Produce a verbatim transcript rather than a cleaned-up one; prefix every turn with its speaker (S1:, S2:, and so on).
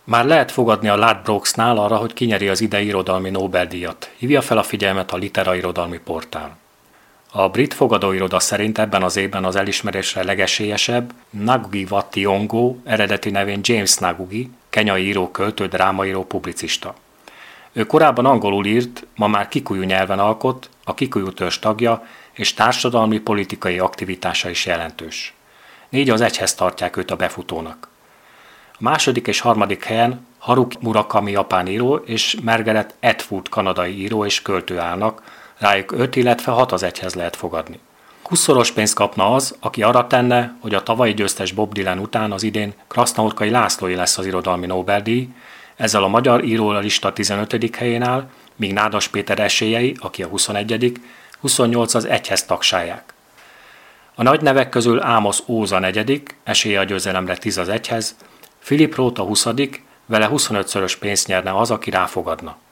S1: Már lehet fogadni a Ladbrokesnál arra, hogy kinyeri az idei irodalmi Nobel-díjat. Hívja fel a figyelmet a Litera irodalmi portál. A brit fogadóiroda szerint ebben az évben az elismerésre legesélyesebb Ngugi wa Thiong'o, eredeti nevén James Ngugi, kenyai író, költő, drámaíró, publicista. Ő korábban angolul írt, ma már kikuyu nyelven alkot, a kikuyu törzs tagja, és társadalmi politikai aktivitása is jelentős. Négy az egyhez tartják őt a befutónak. A második és harmadik helyen Haruki Murakami japán író és Margaret Atwood kanadai író és költő állnak, rájuk öt, illetve hat az egyhez lehet fogadni. húszszoros pénzt kapna az, aki arra tenne, hogy a tavalyi győztes Bob Dylan után az idén Krasznahodkai Lászlói lesz az irodalmi Nobel-díj, ezzel a magyar író lista tizenötödik helyén áll, míg Nádas Péter esélyei, aki a huszonegyedik, huszonnyolc az egyhez tagsáják. A nagy nevek közül Amos Óz a negyedik, esélye a győzelemre tíz az egyhez, Philip Roth a huszadik, vele huszonötszörös pénzt nyerne az, aki ráfogadna.